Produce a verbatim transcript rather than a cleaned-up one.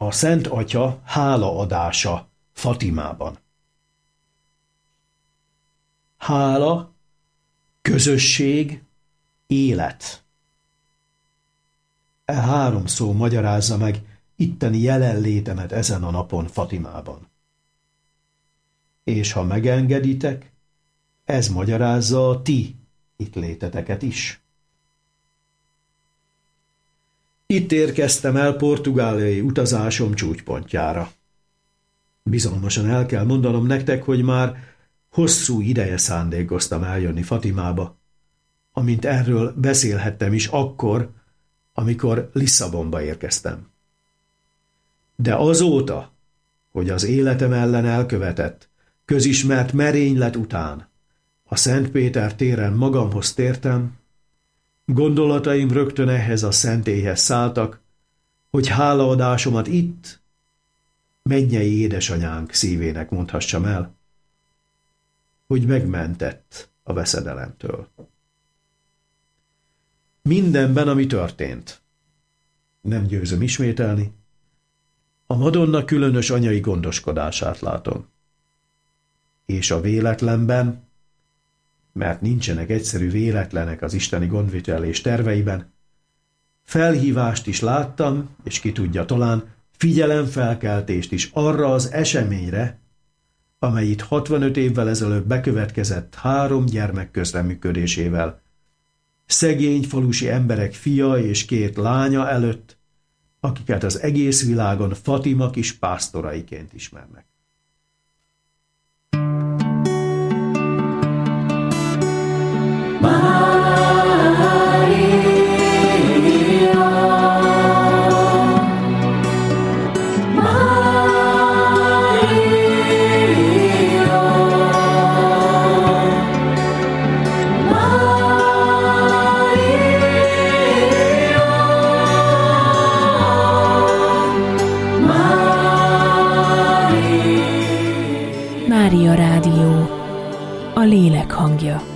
A Szent Atya hálaadása Fatimában. Hála, közösség, élet. E három szó magyarázza meg itteni jelenlétemet ezen a napon Fatimában. És ha megengeditek, ez magyarázza a ti itt léteteket is. Itt érkeztem el portugáliai utazásom csúcspontjára. Bizalmasan el kell mondanom nektek, hogy már hosszú ideje szándékoztam eljönni Fatimába, amint erről beszélhettem is akkor, amikor Lisszabonba érkeztem. De azóta, hogy az életem ellen elkövetett, közismert merénylet után a Szent Péter téren magamhoz tértem, gondolataim rögtön ehhez a szentélyhez szálltak, hogy hálaadásomat itt, mennyei édesanyánk szívének mondhassam el, hogy megmentett a veszedelemtől. Mindenben, ami történt, nem győzöm ismételni, a Madonna különös anyai gondoskodását látom. És a véletlenben, mert nincsenek egyszerű véletlenek az isteni gondvitelés terveiben, felhívást is láttam, és ki tudja, talán figyelemfelkeltést is arra az eseményre, amely itt hatvanöt évvel ezelőtt bekövetkezett három gyermek közreműködésével, szegény falusi emberek fia és két lánya előtt, akiket az egész világon Fatima kis pásztoraiként ismernek. Mária Rádió, a lélek hangja.